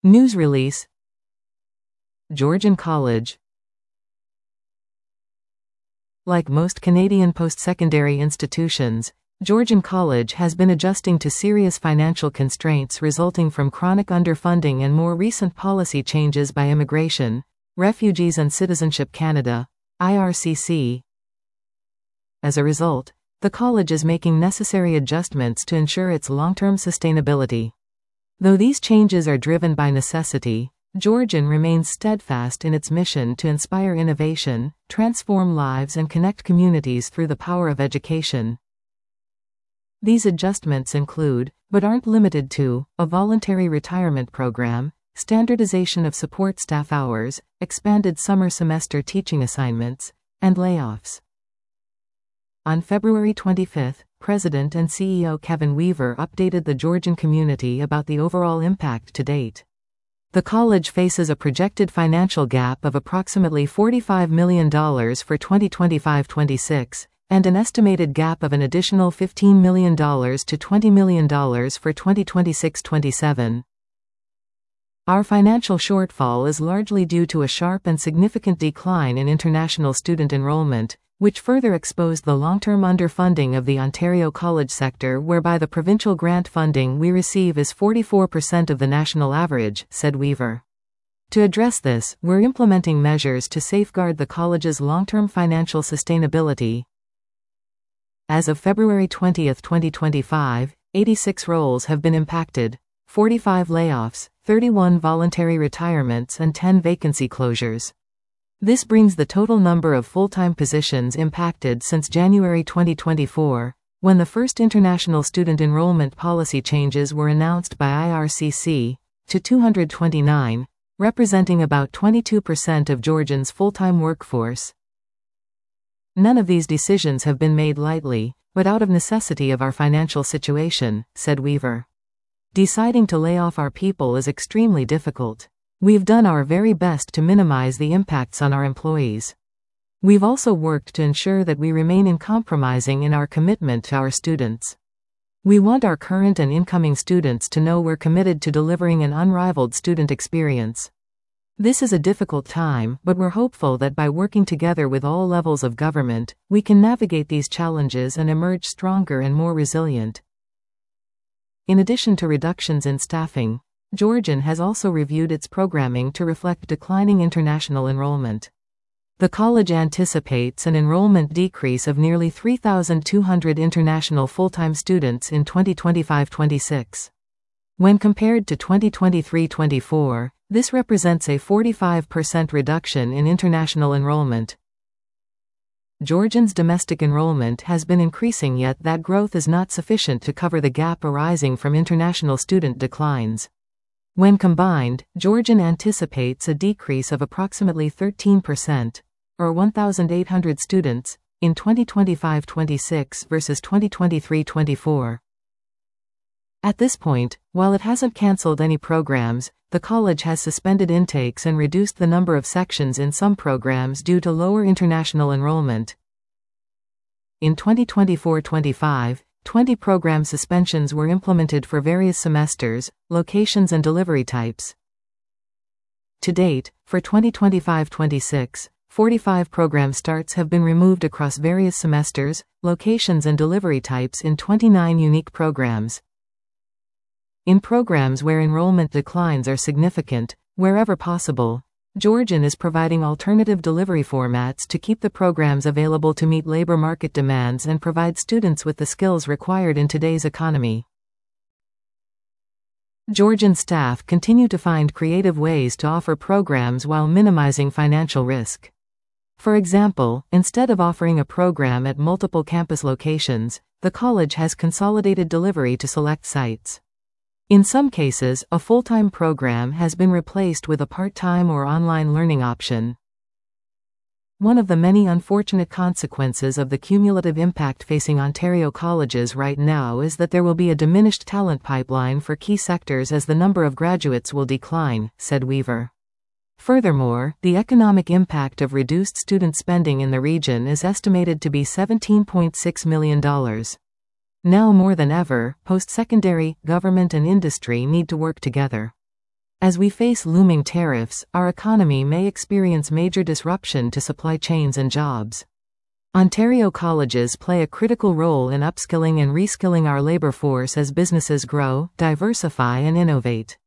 News release. Georgian College. Like most Canadian post-secondary institutions, Georgian College has been adjusting to serious financial constraints resulting from chronic underfunding and more recent policy changes by Immigration, Refugees and Citizenship Canada, IRCC. As a result, the college is making necessary adjustments to ensure its long-term sustainability. Though these changes are driven by necessity, Georgian remains steadfast in its mission to inspire innovation, transform lives and connect communities through the power of education. These adjustments include, but aren't limited to, a voluntary retirement program, standardization of support staff hours, expanded summer semester teaching assignments, and layoffs. On February 25, President and CEO Kevin Weaver updated the Georgian community about the overall impact to date. The college faces a projected financial gap of approximately $45 million for 2025-26, and an estimated gap of an additional $15 million to $20 million for 2026-27. Our financial shortfall is largely due to a sharp and significant decline in international student enrollment, which further exposed the long-term underfunding of the Ontario college sector, whereby the provincial grant funding we receive is 44% of the national average, said Weaver. To address this, we're implementing measures to safeguard the college's long-term financial sustainability. As of February 20, 2025, 86 roles have been impacted, 45 layoffs, 31 voluntary retirements and 10 vacancy closures. This brings the total number of full-time positions impacted since January 2024, when the first international student enrollment policy changes were announced by IRCC, to 229, representing about 22% of Georgians' full-time workforce. None of these decisions have been made lightly, but out of necessity of our financial situation, said Weaver. Deciding to lay off our people is extremely difficult. We've done our very best to minimize the impacts on our employees. We've also worked to ensure that we remain uncompromising in our commitment to our students. We want our current and incoming students to know we're committed to delivering an unrivaled student experience. This is a difficult time, but we're hopeful that by working together with all levels of government, we can navigate these challenges and emerge stronger and more resilient. In addition to reductions in staffing, Georgian has also reviewed its programming to reflect declining international enrollment. The college anticipates an enrollment decrease of nearly 3,200 international full-time students in 2025-26. When compared to 2023-24, this represents a 45% reduction in international enrollment. Georgian's domestic enrollment has been increasing, yet that growth is not sufficient to cover the gap arising from international student declines. When combined, Georgian anticipates a decrease of approximately 13%, or 1,800 students, in 2025-26 versus 2023-24. At this point, while it hasn't cancelled any programs, the college has suspended intakes and reduced the number of sections in some programs due to lower international enrollment. In 2024-25, 20 program suspensions were implemented for various semesters, locations and delivery types. To date, for 2025-26, 45 program starts have been removed across various semesters, locations and delivery types in 29 unique programs. In programs where enrollment declines are significant, wherever possible, Georgian is providing alternative delivery formats to keep the programs available to meet labor market demands and provide students with the skills required in today's economy. Georgian staff continue to find creative ways to offer programs while minimizing financial risk. For example, instead of offering a program at multiple campus locations, the college has consolidated delivery to select sites. In some cases, a full-time program has been replaced with a part-time or online learning option. One of the many unfortunate consequences of the cumulative impact facing Ontario colleges right now is that there will be a diminished talent pipeline for key sectors as the number of graduates will decline, said Weaver. Furthermore, the economic impact of reduced student spending in the region is estimated to be $17.6 million. Now more than ever, post-secondary, government and industry need to work together. As we face looming tariffs, our economy may experience major disruption to supply chains and jobs. Ontario colleges play a critical role in upskilling and reskilling our labor force as businesses grow, diversify and innovate.